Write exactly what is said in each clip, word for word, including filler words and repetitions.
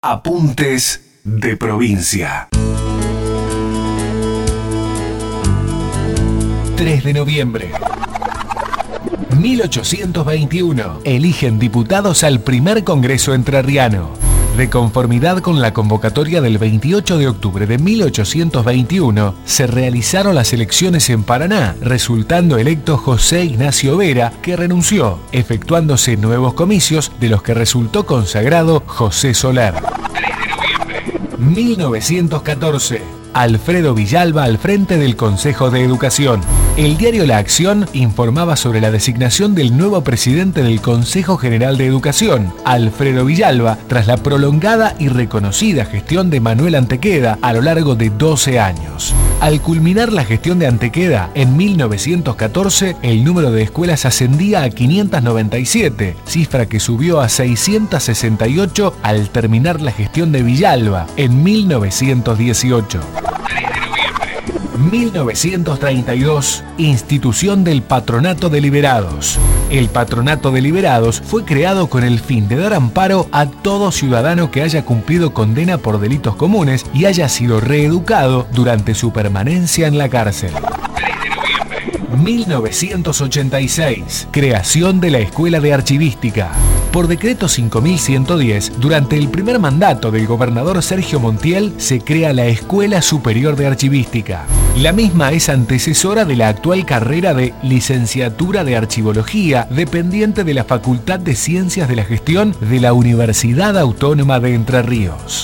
Apuntes de provincia. tres de noviembre. mil ochocientos veintiuno. Eligen diputados al primer Congreso Entrerriano. De conformidad con la convocatoria del veintiocho de octubre de mil ochocientos veintiuno, se realizaron las elecciones en Paraná, resultando electo José Ignacio Vera, que renunció, efectuándose nuevos comicios, de los que resultó consagrado José Soler. tres de noviembre. mil novecientos catorce. Alfredo Villalba al frente del Consejo de Educación. El diario La Acción informaba sobre la designación del nuevo presidente del Consejo General de Educación, Alfredo Villalba, tras la prolongada y reconocida gestión de Manuel Antequera a lo largo de doce años. Al culminar la gestión de Antequera en mil novecientos catorce, el número de escuelas ascendía a quinientas noventa y siete, cifra que subió a seiscientas sesenta y ocho al terminar la gestión de Villalba en mil novecientos dieciocho. tres de noviembre. mil novecientos treinta y dos. Institución del Patronato de Liberados. El Patronato de Liberados fue creado con el fin de dar amparo a todo ciudadano que haya cumplido condena por delitos comunes y haya sido reeducado durante su permanencia en la cárcel. tres de noviembre. mil novecientos ochenta y seis. Creación de la Escuela de Archivística. Por decreto cinco mil ciento diez, durante el primer mandato del gobernador Sergio Montiel, se crea la Escuela Superior de Archivística. La misma es antecesora de la actual carrera de Licenciatura de Archivología, dependiente de la Facultad de Ciencias de la Gestión de la Universidad Autónoma de Entre Ríos.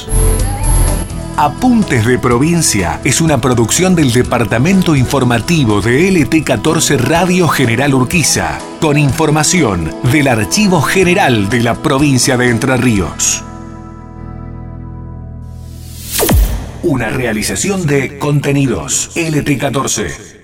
Apuntes de Provincia es una producción del Departamento Informativo de L T catorce Radio General Urquiza, con información del Archivo General de la Provincia de Entre Ríos. Una realización de Contenidos L T catorce.